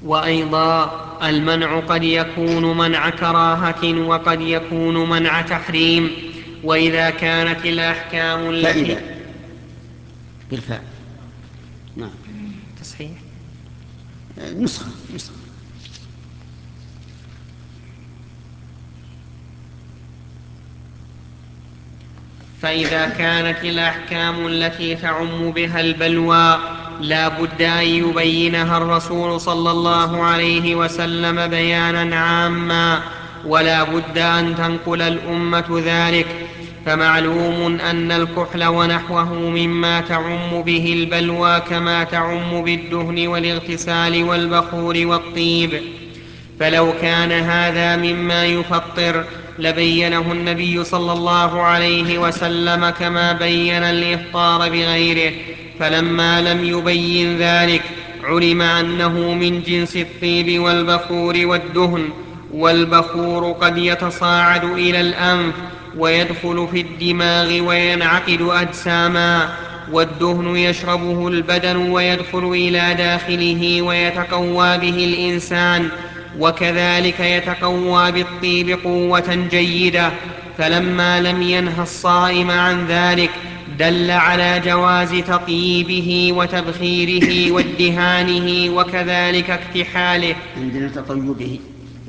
وأيضا المنع قد يكون منع كراهة وقد يكون منع تحريم. وإذا كانت الأحكام التي فإذا بالفعل. نعم. تصحيح نسخة. فإذا كانت الأحكام التي تعم بها البلوى لا بد أن يبينها الرسول صلى الله عليه وسلم بيانا عاما، ولا بد أن تنقل الأمة ذلك. فمعلوم أن الكحل ونحوه مما تعم به البلوى كما تعم بالدهن والاغتسال والبخور والطيب. فلو كان هذا مما يفطر لبينه النبي صلى الله عليه وسلم كما بين الإفطار بغيره. فلما لم يبين ذلك علم أنه من جنس الطيب والبخور والدهن. والبخور قد يتصاعد إلى الأنف ويدخل في الدماغ وينعقد أجساما، والدهن يشربه البدن ويدخل إلى داخله ويتقوى به الإنسان، وكذلك يتقوى بالطيب قوة جيدة. فلما لم ينه الصائم عن ذلك دل على جواز تطييبه وتبخيره وادهانه وكذلك اكتحاله. عندنا تطيبه.